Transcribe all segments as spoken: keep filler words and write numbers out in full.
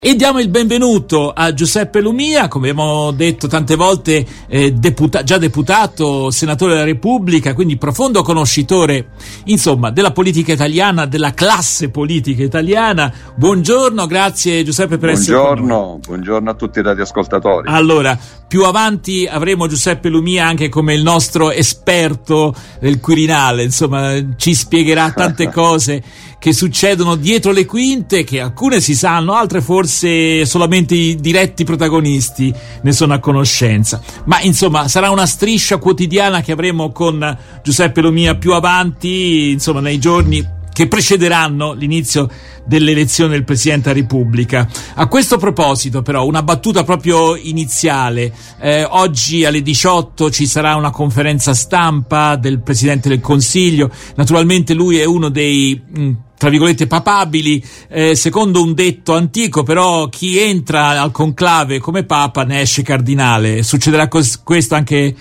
E diamo il benvenuto a Giuseppe Lumia, come abbiamo detto tante volte, eh, deputa- già deputato, senatore della Repubblica, quindi profondo conoscitore, insomma, della politica italiana, della classe politica italiana. Buongiorno, grazie Giuseppe per essere con noi. Buongiorno, buongiorno a tutti i radioascoltatori. Allora, più avanti avremo Giuseppe Lumia anche come il nostro esperto del Quirinale, insomma, ci spiegherà tante cose che succedono dietro le quinte, che alcune si sanno, altre forse solamente i diretti protagonisti ne sono a conoscenza. Ma insomma sarà una striscia quotidiana che avremo con Giuseppe Lumia più avanti, insomma nei giorni che precederanno l'inizio dell'elezione del Presidente della Repubblica. A questo proposito però una battuta proprio iniziale. Eh, oggi alle diciotto ci sarà una conferenza stampa del Presidente del Consiglio. Naturalmente lui è uno dei mh, tra virgolette papabili, eh, secondo un detto antico, però chi entra al conclave come papa ne esce cardinale. Succederà cos- questo anche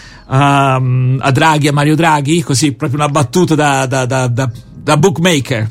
a, a Draghi, a Mario Draghi? Così, proprio una battuta da, da, da, da, da bookmaker.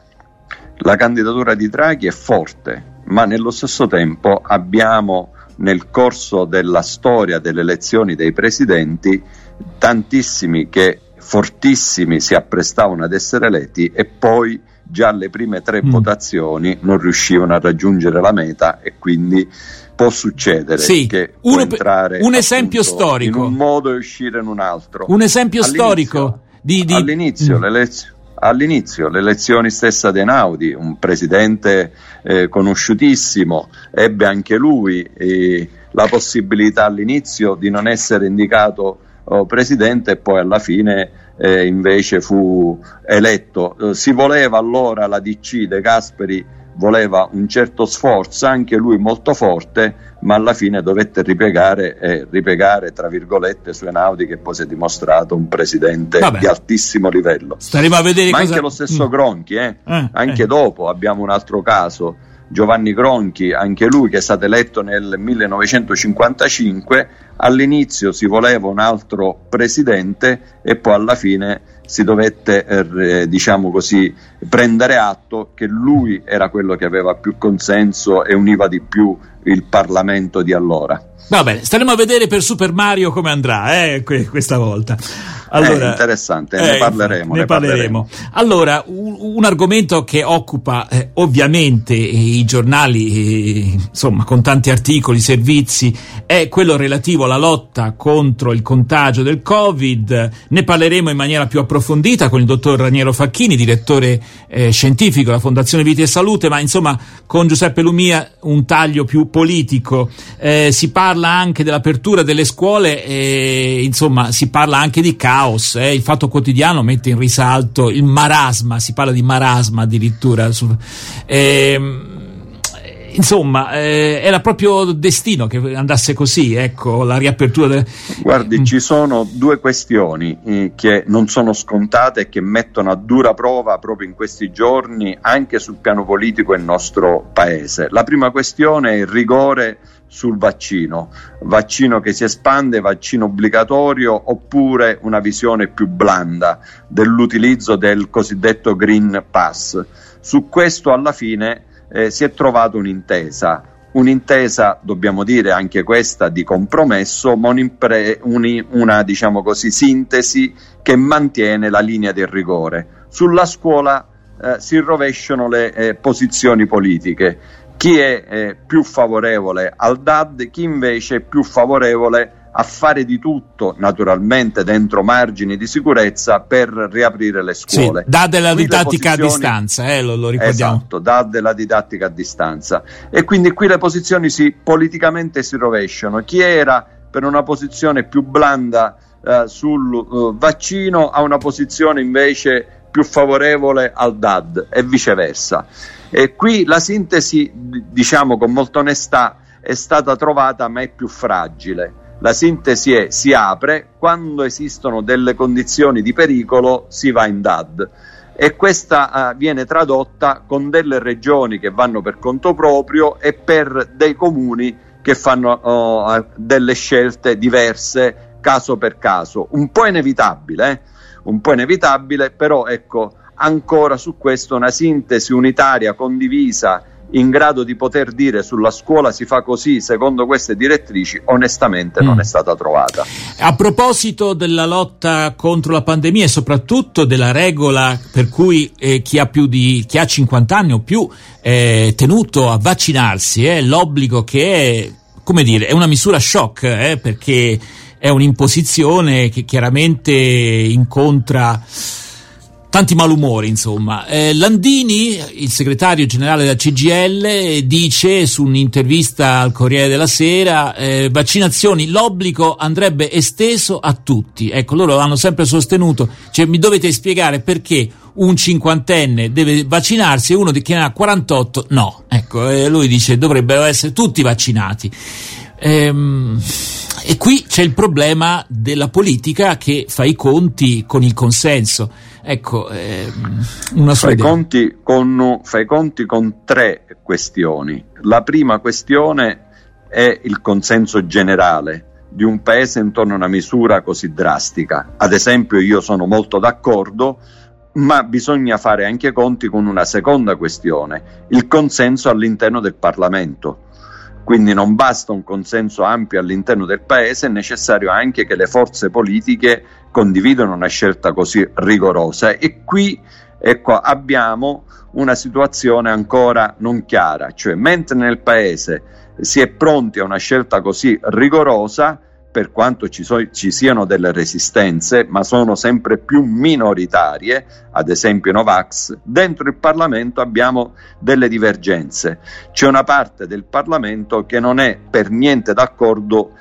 La candidatura di Draghi è forte, ma nello stesso tempo abbiamo nel corso della storia delle elezioni dei presidenti tantissimi che fortissimi si apprestavano ad essere eletti e poi già alle prime tre mm. votazioni non riuscivano a raggiungere la meta, e quindi può succedere sì, che uno, può entrare un esempio storico in un modo e uscire in un altro. Un esempio all'inizio, storico di, di... all'inizio, mm. le elezioni All'inizio, le elezioni stesse ad Einaudi, un presidente eh, conosciutissimo, ebbe anche lui eh, la possibilità all'inizio di non essere indicato oh, presidente, e poi alla fine eh, invece fu eletto. Eh, si voleva allora, la D C, De Gasperi voleva un certo sforzo, anche lui molto forte, ma alla fine dovette ripiegare, eh, ripiegare tra virgolette su Einaudi, che poi si è dimostrato un presidente Vabbè. di altissimo livello. Staremo a vedere ma cosa... anche lo stesso mm. Gronchi, eh? Eh, anche eh. dopo abbiamo un altro caso, Giovanni Gronchi, anche lui che è stato eletto nel millenovecentocinquantacinque. All'inizio si voleva un altro presidente e poi alla fine si dovette eh, diciamo così prendere atto che lui era quello che aveva più consenso e univa di più il Parlamento di allora. Va bene, staremo a vedere per Super Mario come andrà eh, que- questa volta. Allora, è interessante, eh, ne parleremo. Ne, ne parleremo. parleremo. Allora, un, un argomento che occupa eh, ovviamente i giornali, eh, insomma, con tanti articoli, servizi, è quello relativo alla lotta contro il contagio del Covid. Ne parleremo in maniera più approfondita con il dottor Raniero Facchini, direttore eh, scientifico della Fondazione Vita e Salute, ma insomma con Giuseppe Lumia un taglio più politico. Eh, si parla anche dell'apertura delle scuole e insomma si parla anche di caos. Eh. Il Fatto Quotidiano mette in risalto il marasma, si parla di marasma addirittura. Su, eh, insomma, eh, era proprio destino che andasse così, ecco, la riapertura. Del... Guardi, mm. ci sono due questioni eh, che non sono scontate e che mettono a dura prova proprio in questi giorni anche sul piano politico il nostro paese. La prima questione è il rigore sul vaccino, vaccino che si espande, vaccino obbligatorio, oppure una visione più blanda dell'utilizzo del cosiddetto Green Pass. Su questo alla fine eh, si è trovata un'intesa, un'intesa dobbiamo dire anche questa di compromesso, ma un'impre- uni- una diciamo così sintesi che mantiene la linea del rigore. Sulla scuola eh, si rovesciano le eh, posizioni politiche. Chi è eh, più favorevole al D A D, chi invece è più favorevole a fare di tutto, naturalmente dentro margini di sicurezza, per riaprire le scuole. Sì, D A D della didattica posizioni... a distanza, eh, lo, lo ricordiamo. Esatto, D A D della didattica a distanza. E quindi qui le posizioni si, politicamente si rovesciano. Chi era per una posizione più blanda eh, sul uh, vaccino ha una posizione invece più favorevole al D A D e viceversa. E qui la sintesi, diciamo con molta onestà, è stata trovata, ma è più fragile. La sintesi è: si apre, quando esistono delle condizioni di pericolo si va in D A D, e questa uh, viene tradotta con delle regioni che vanno per conto proprio e per dei comuni che fanno uh, delle scelte diverse caso per caso. Un po' inevitabile, eh? un po' inevitabile, però ecco, ancora su questo una sintesi unitaria condivisa in grado di poter dire sulla scuola si fa così secondo queste direttrici, onestamente mm. non è stata trovata. A proposito della lotta contro la pandemia e soprattutto della regola per cui eh, chi ha più di chi ha cinquanta anni o più è tenuto a vaccinarsi, è eh, l'obbligo che è, come dire, è una misura shock, eh, perché è un'imposizione che chiaramente incontra tanti malumori, insomma. Eh, Landini, il segretario generale della C G I L, dice su un'intervista al Corriere della Sera, eh, vaccinazioni, l'obbligo andrebbe esteso a tutti. Ecco, loro hanno sempre sostenuto, cioè mi dovete spiegare perché un cinquantenne deve vaccinarsi e uno che ne ha quarantotto no. Ecco, eh, lui dice dovrebbero essere tutti vaccinati. Ehm, e qui c'è il problema della politica che fa i conti con il consenso. Ecco, ehm, una sua fa, i idea. conti con, fa i conti con tre questioni. La prima questione è il consenso generale di un paese intorno a una misura così drastica. Ad esempio, io sono molto d'accordo, ma bisogna fare anche conti con una seconda questione, il consenso all'interno del Parlamento. Quindi non basta un consenso ampio all'interno del paese, è necessario anche che le forze politiche condividano una scelta così rigorosa, e qui ecco, abbiamo una situazione ancora non chiara, cioè mentre nel paese si è pronti a una scelta così rigorosa, per quanto ci, so, ci siano delle resistenze, ma sono sempre più minoritarie, ad esempio i Novax, dentro il Parlamento abbiamo delle divergenze. C'è una parte del Parlamento che non è per niente d'accordo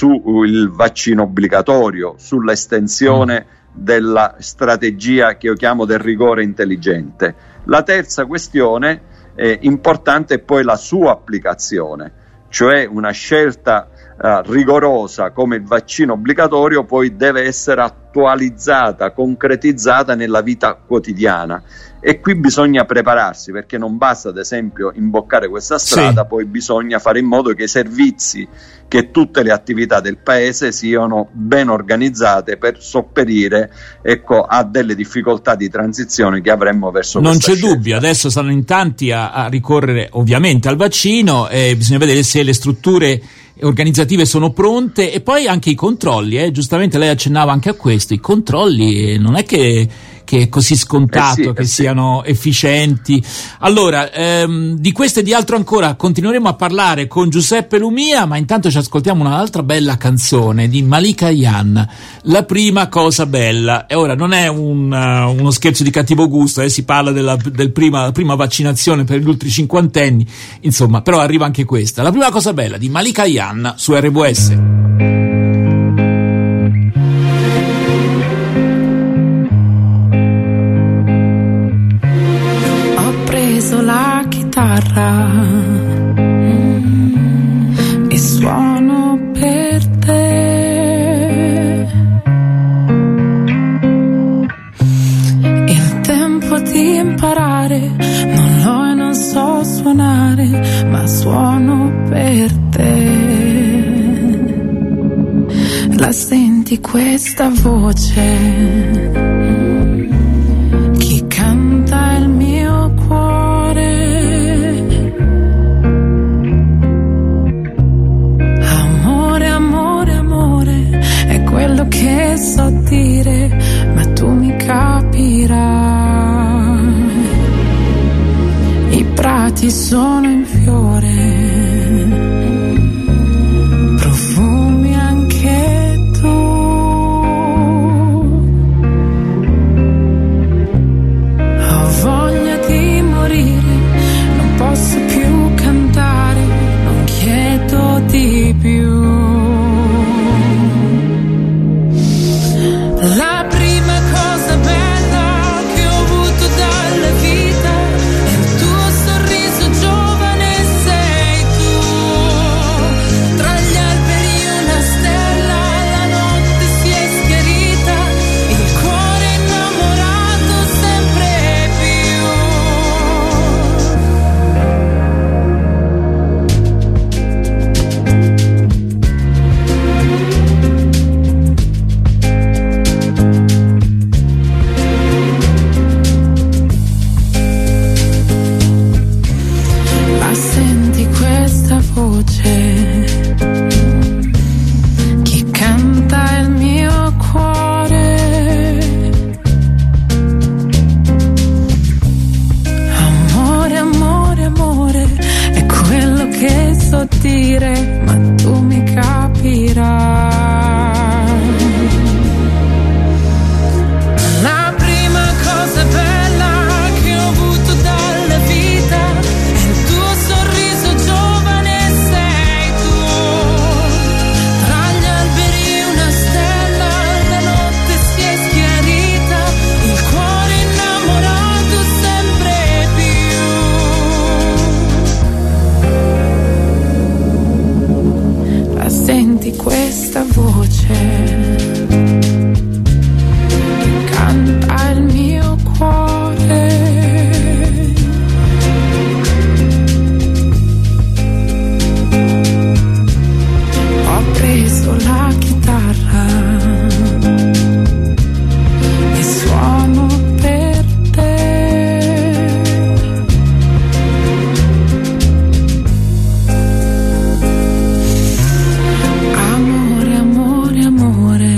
sul vaccino obbligatorio, sull'estensione della strategia che io chiamo del rigore intelligente. La terza questione eh, importante è poi la sua applicazione, cioè una scelta Uh, rigorosa come il vaccino obbligatorio poi deve essere attualizzata, concretizzata nella vita quotidiana, e qui bisogna prepararsi, perché non basta ad esempio imboccare questa strada, sì. Poi bisogna fare in modo che i servizi, che tutte le attività del paese siano ben organizzate per sopperire ecco, a delle difficoltà di transizione che avremmo verso non questa c'è scelta. Dubbio, adesso stanno in tanti a, a ricorrere ovviamente al vaccino, e bisogna vedere se le strutture organizzative sono pronte, e poi anche i controlli, eh? Giustamente lei accennava anche a questo, i controlli non è che, che è così scontato eh sì, che eh siano sì. efficienti. Allora, ehm, di questo e di altro ancora continueremo a parlare con Giuseppe Lumia, ma intanto ci ascoltiamo un'altra bella canzone di Malika Ayane, La prima cosa bella. E ora non è un, uh, uno scherzo di cattivo gusto, eh? Si parla della del prima, prima vaccinazione per gli ultimi cinquantenni, insomma, però arriva anche questa, La prima cosa bella di Malika Ayane su R W S. Ho preso la chitarra e suono per te. Il tempo di imparare non l'ho e non so suonare, ma suono per te. La senti questa voce? Chi canta il mio cuore? Amore, amore, amore, è quello che so dire, ma tu mi capirai. I prati sono in fiore, profumi anche tu. Ho voglia di morire, non posso più cantare, non chiedo di più. La prima cosa bella che ho avuto dalla vita è il tuo sorriso giovane dire, ma tu mi capirai. La prima cosa bella che ho avuto dalla vita è il tuo sorriso giovane, sei tu. Tra gli alberi una stella, la notte si è schiarita, il cuore innamorato sempre più. La senti questa voce? Al mio cuore ho preso la chitarra e suono per te. Amore, amore, amore.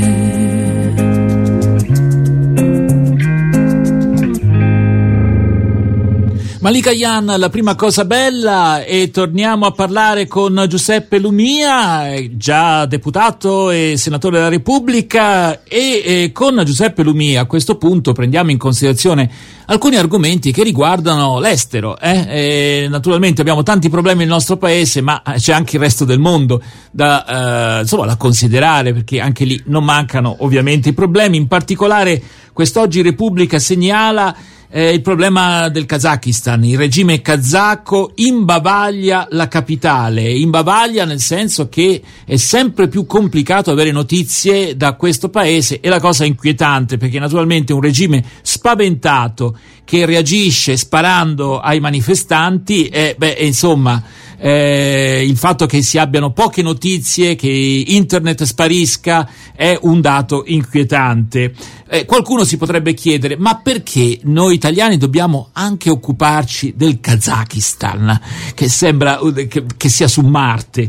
Malika Ayane, la prima cosa bella, e torniamo a parlare con Giuseppe Lumia, già deputato e senatore della Repubblica, e, e con Giuseppe Lumia a questo punto prendiamo in considerazione alcuni argomenti che riguardano l'estero. Eh? E naturalmente abbiamo tanti problemi nel nostro paese, ma c'è anche il resto del mondo da, eh, insomma, da considerare, perché anche lì non mancano ovviamente i problemi. In particolare quest'oggi Repubblica segnala Eh, il problema del Kazakistan. Il regime kazako imbavaglia la capitale, imbavaglia nel senso che è sempre più complicato avere notizie da questo paese, e la cosa è inquietante perché naturalmente un regime spaventato che reagisce sparando ai manifestanti, eh, beh, insomma, eh, il fatto che si abbiano poche notizie, che internet sparisca, è un dato inquietante. Eh, qualcuno si potrebbe chiedere: ma perché noi italiani dobbiamo anche occuparci del Kazakistan, che sembra che, che sia su Marte?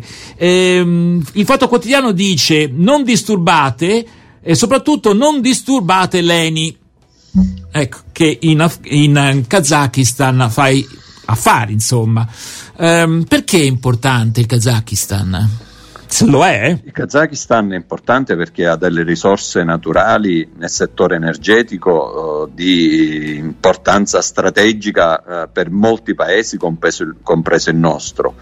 Ehm, il Fatto Quotidiano dice: non disturbate, e soprattutto non disturbate l'E N I, ecco, che in, in Kazakistan fai affari, insomma. Ehm, perché è importante il Kazakistan? Se lo è? Il Kazakistan è importante perché ha delle risorse naturali nel settore energetico eh, di importanza strategica eh, per molti paesi, compreso il, compreso il nostro,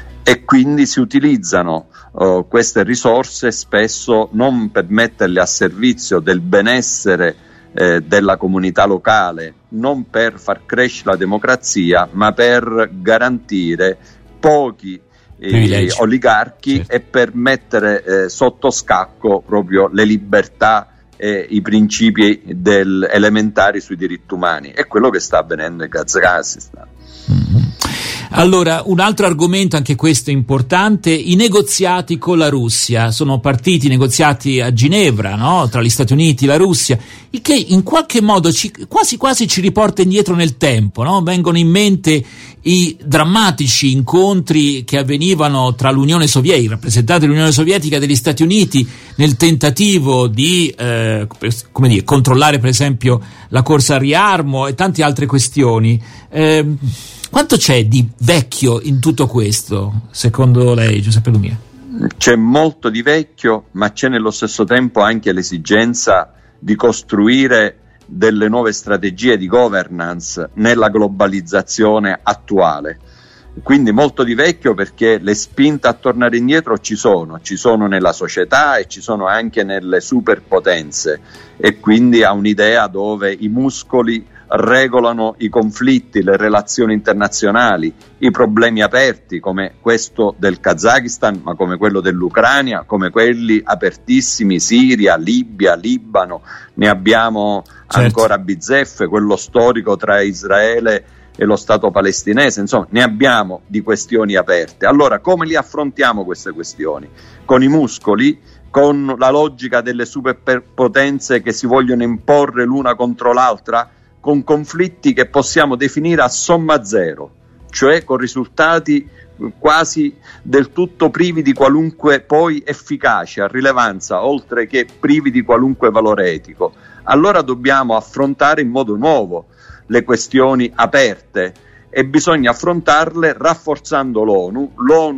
e quindi si utilizzano eh, queste risorse spesso non per metterle a servizio del benessere eh, della comunità locale, non per far crescere la democrazia, ma per garantire pochi Eh, oligarchi, certo, e per mettere eh, sotto scacco proprio le libertà e i principi del, elementari sui diritti umani. È quello che sta avvenendo in Kazakistan. Mm-hmm. Allora, un altro argomento, anche questo importante: i negoziati con la Russia. Sono partiti i negoziati a Ginevra, no? Tra gli Stati Uniti e la Russia, il che in qualche modo ci, quasi quasi ci riporta indietro nel tempo, no? Vengono in mente i drammatici incontri che avvenivano tra l'Unione Sovietica, i rappresentanti dell'Unione Sovietica e degli Stati Uniti, nel tentativo di eh, come dire, controllare per esempio la corsa al riarmo e tante altre questioni. Eh, Quanto c'è di vecchio in tutto questo, secondo lei, Giuseppe Lumia? C'è molto di vecchio, ma c'è nello stesso tempo anche l'esigenza di costruire delle nuove strategie di governance nella globalizzazione attuale. Quindi molto di vecchio perché le spinte a tornare indietro ci sono, ci sono nella società e ci sono anche nelle superpotenze, e quindi ha un'idea dove i muscoli regolano i conflitti, le relazioni internazionali, i problemi aperti come questo del Kazakistan, ma come quello dell'Ucraina, come quelli apertissimi Siria, Libia, Libano, ne abbiamo, certo, ancora a bizzeffe, quello storico tra Israele e lo Stato palestinese. Insomma, ne abbiamo di questioni aperte. Allora, come li affrontiamo queste questioni? Con i muscoli, con la logica delle superpotenze che si vogliono imporre l'una contro l'altra, con conflitti che possiamo definire a somma zero, cioè con risultati quasi del tutto privi di qualunque poi efficacia, rilevanza, oltre che privi di qualunque valore etico. Allora dobbiamo affrontare in modo nuovo le questioni aperte, e bisogna affrontarle rafforzando l'ONU. L'ONU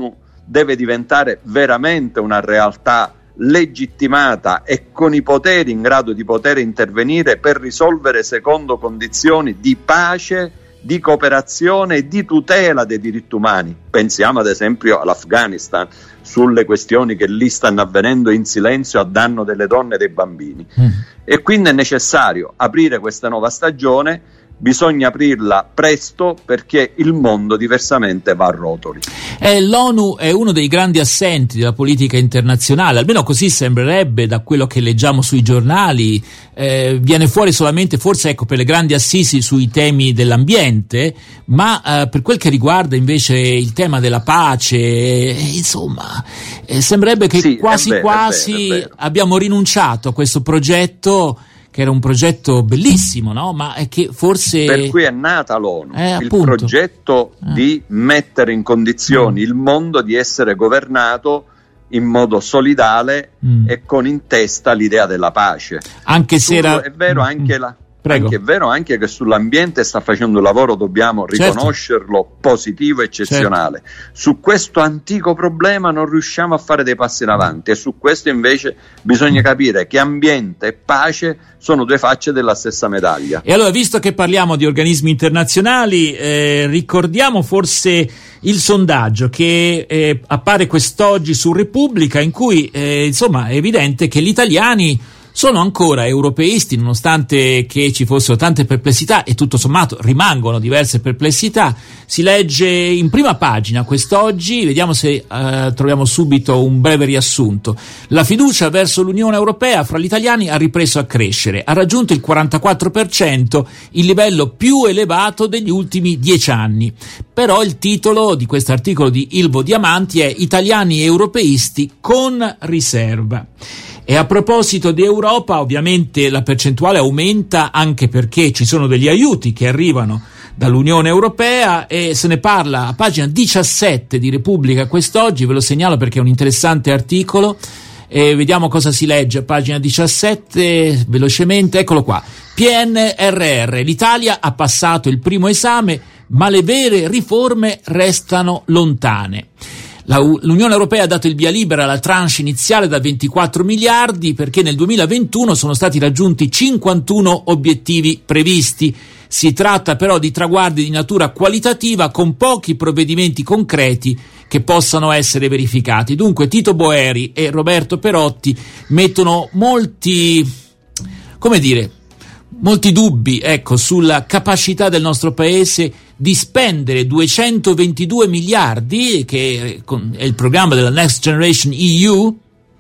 deve diventare veramente una realtà legittimata e con i poteri in grado di poter intervenire per risolvere secondo condizioni di pace, di cooperazione e di tutela dei diritti umani. Pensiamo ad esempio all'Afghanistan, sulle questioni che lì stanno avvenendo in silenzio a danno delle donne e dei bambini. Mm. E quindi è necessario aprire questa nuova stagione. Bisogna aprirla presto perché il mondo diversamente va a rotoli. Eh, L'ONU è uno dei grandi assenti della politica internazionale, almeno così sembrerebbe da quello che leggiamo sui giornali. Eh, viene fuori solamente forse ecco per le grandi assisi sui temi dell'ambiente, ma eh, per quel che riguarda invece il tema della pace, eh, insomma, eh, sembrerebbe che sì, quasi è vero, quasi è vero, è vero. abbiamo rinunciato a questo progetto, che era un progetto bellissimo, no? Ma è che forse... Per cui è nata l'ONU, eh, il progetto eh. di mettere in condizioni mm. il mondo di essere governato in modo solidale mm. e con in testa l'idea della pace. Anche se era... È vero anche la... Prego. Anche è vero anche che sull'ambiente sta facendo un lavoro, dobbiamo riconoscerlo, certo. positivo e eccezionale. Certo. Su questo antico problema non riusciamo a fare dei passi in avanti e su questo invece bisogna capire che ambiente e pace sono due facce della stessa medaglia. E allora, visto che parliamo di organismi internazionali, eh, ricordiamo forse il sondaggio che eh, appare quest'oggi su Repubblica, in cui eh, insomma è evidente che gli italiani sono ancora europeisti, nonostante che ci fossero tante perplessità, e tutto sommato rimangono diverse perplessità. Si legge in prima pagina quest'oggi, vediamo se eh, troviamo subito un breve riassunto. La fiducia verso l'Unione Europea fra gli italiani ha ripreso a crescere, ha raggiunto il quarantaquattro per cento, il livello più elevato degli ultimi dieci anni. Però il titolo di questo articolo di Ilvo Diamanti è Italiani europeisti con riserva. E a proposito di Europa, ovviamente la percentuale aumenta anche perché ci sono degli aiuti che arrivano dall'Unione Europea e se ne parla a pagina diciassette di Repubblica quest'oggi, ve lo segnalo perché è un interessante articolo. E vediamo cosa si legge a pagina diciassette velocemente, eccolo qua. P N R R, l'Italia ha passato il primo esame, ma le vere riforme restano lontane. La, L'Unione Europea ha dato il via libera alla tranche iniziale da ventiquattro miliardi perché nel duemilaventuno sono stati raggiunti cinquantuno obiettivi previsti. Si tratta però di traguardi di natura qualitativa con pochi provvedimenti concreti che possano essere verificati. Dunque Tito Boeri e Roberto Perotti mettono molti, come dire, molti dubbi, ecco, sulla capacità del nostro paese di spendere duecentoventidue miliardi, che è il programma della Next Generation E U,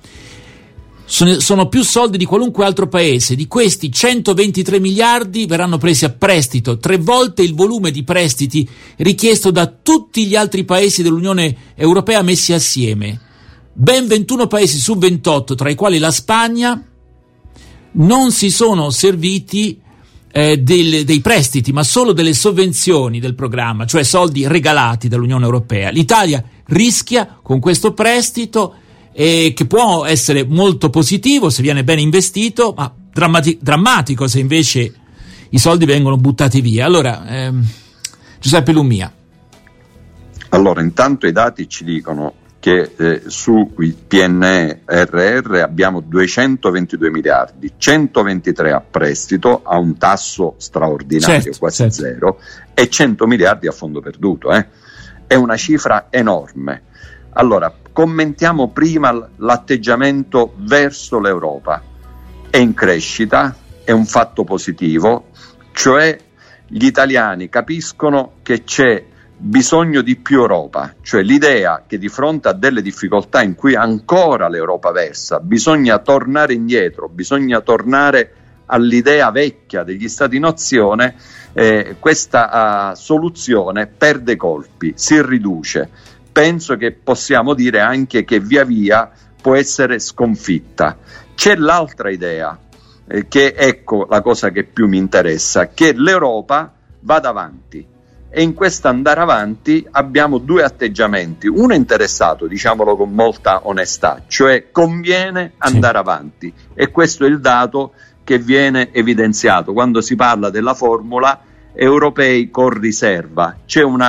sono più soldi di qualunque altro paese. Di questi centoventitré miliardi verranno presi a prestito, tre volte il volume di prestiti richiesto da tutti gli altri paesi dell'Unione Europea messi assieme. Ben ventuno paesi su ventotto, tra i quali la Spagna, non si sono serviti eh, del, dei prestiti, ma solo delle sovvenzioni del programma, cioè soldi regalati dall'Unione Europea. L'Italia rischia con questo prestito, eh, che può essere molto positivo se viene ben investito, ma drammati- drammatico se invece i soldi vengono buttati via. Allora, ehm, Giuseppe Lumia. Allora, intanto i dati ci dicono che eh, sui P N R R abbiamo duecentoventidue miliardi, centoventitré a prestito a un tasso straordinario, certo, quasi certo. zero, e cento miliardi a fondo perduto. Eh. È una cifra enorme. Allora, commentiamo prima l'atteggiamento verso l'Europa. È in crescita, è un fatto positivo, cioè gli italiani capiscono che c'è bisogno di più Europa, cioè l'idea che di fronte a delle difficoltà in cui ancora l'Europa versa, bisogna tornare indietro, bisogna tornare all'idea vecchia degli Stati-nazione, eh, questa uh, soluzione perde colpi, si riduce. Penso che possiamo dire anche che via via può essere sconfitta. C'è l'altra idea, eh, che ecco la cosa che più mi interessa, che l'Europa vada avanti. E in questo andare avanti abbiamo due atteggiamenti. Uno interessato, diciamolo con molta onestà, cioè conviene andare sì. avanti. E questo è il dato che viene evidenziato quando si parla della formula europei con riserva. C'è una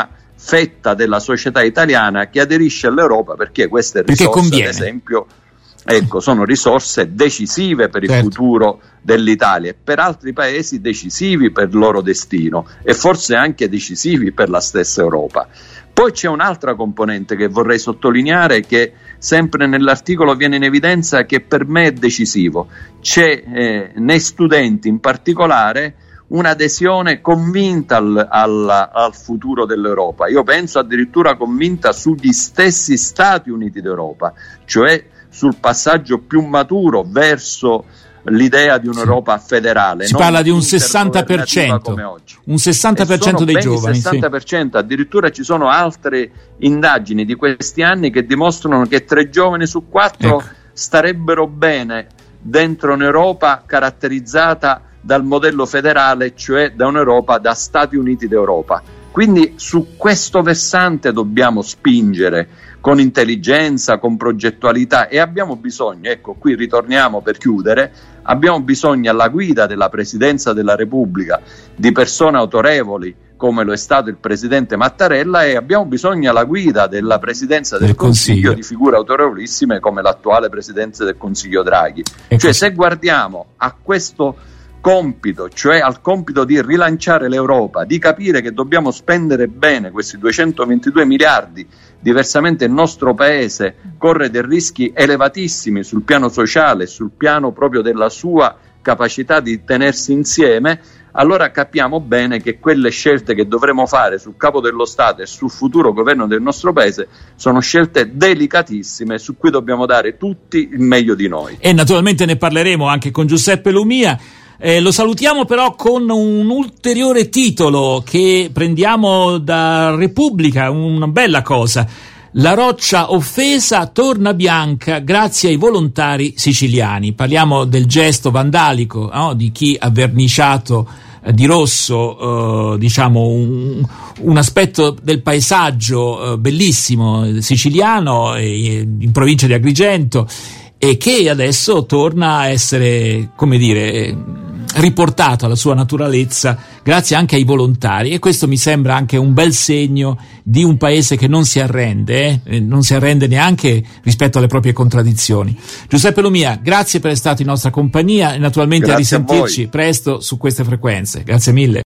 fetta della società italiana che aderisce all'Europa perché queste risorse, perché conviene. ad esempio, ecco, sono risorse decisive per il certo. futuro dell'Italia e per altri paesi decisivi per il loro destino e forse anche decisivi per la stessa Europa. Poi c'è un'altra componente che vorrei sottolineare, che sempre nell'articolo viene in evidenza, che per me è decisivo. C'è eh, nei studenti in particolare un'adesione convinta al, al, al futuro dell'Europa. Io penso addirittura convinta sugli stessi Stati Uniti d'Europa, cioè sul passaggio più maturo verso l'idea di un'Europa federale. Si parla di un sessanta per cento, come oggi. Un sessanta per cento dei giovani. sessanta per cento, sì. Addirittura ci sono altre indagini di questi anni che dimostrano che tre giovani su quattro ecco. starebbero bene dentro un'Europa caratterizzata dal modello federale, cioè da un'Europa da Stati Uniti d'Europa. Quindi su questo versante dobbiamo spingere con intelligenza, con progettualità, e abbiamo bisogno, ecco qui ritorniamo per chiudere, abbiamo bisogno alla guida della Presidenza della Repubblica di persone autorevoli come lo è stato il Presidente Mattarella, e abbiamo bisogno alla guida della Presidenza del, del Consiglio, Consiglio di figure autorevolissime come l'attuale Presidente del Consiglio Draghi. E cioè se guardiamo a questo compito, cioè al compito di rilanciare l'Europa, di capire che dobbiamo spendere bene questi duecentoventidue miliardi, diversamente il nostro paese corre dei rischi elevatissimi sul piano sociale, sul piano proprio della sua capacità di tenersi insieme, allora capiamo bene che quelle scelte che dovremo fare sul capo dello Stato e sul futuro governo del nostro paese sono scelte delicatissime su cui dobbiamo dare tutti il meglio di noi. E naturalmente ne parleremo anche con Giuseppe Lumia. Eh, lo salutiamo però con un ulteriore titolo che prendiamo da Repubblica, una bella cosa. La roccia offesa torna bianca grazie ai volontari siciliani. Parliamo del gesto vandalico, no? Di chi ha verniciato eh, di rosso eh, diciamo un, un aspetto del paesaggio eh, bellissimo siciliano eh, in provincia di Agrigento, e che adesso torna a essere, come dire, riportato alla sua naturalezza grazie anche ai volontari, e questo mi sembra anche un bel segno di un paese che non si arrende, eh? non si arrende neanche rispetto alle proprie contraddizioni. Giuseppe Lumia, grazie per essere stato in nostra compagnia e naturalmente grazie a risentirci presto su queste frequenze. Grazie mille.